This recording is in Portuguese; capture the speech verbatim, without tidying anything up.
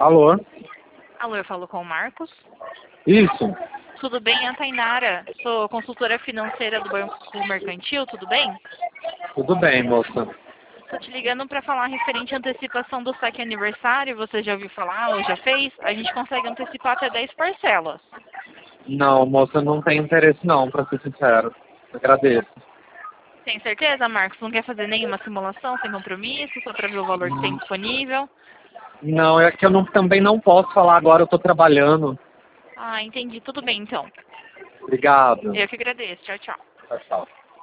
Alô? Alô, eu falo com o Marcos. Isso. Tudo bem? É a Tainara. Sou consultora financeira do Banco Mercantil, tudo bem? Tudo bem, moça. Estou te ligando para falar referente à antecipação do saque aniversário. Você já ouviu falar ou já fez? A gente consegue antecipar até dez parcelas. Não, moça, não tem interesse não, pra ser sincero. Agradeço. Tem certeza, Marcos? Não quer fazer nenhuma simulação sem compromisso, só para ver o valor que tem disponível? Não, é que eu não, também não posso falar agora, eu tô trabalhando. Ah, entendi. Tudo bem, então. Obrigado. Eu que agradeço. Tchau, tchau. Tchau, tchau.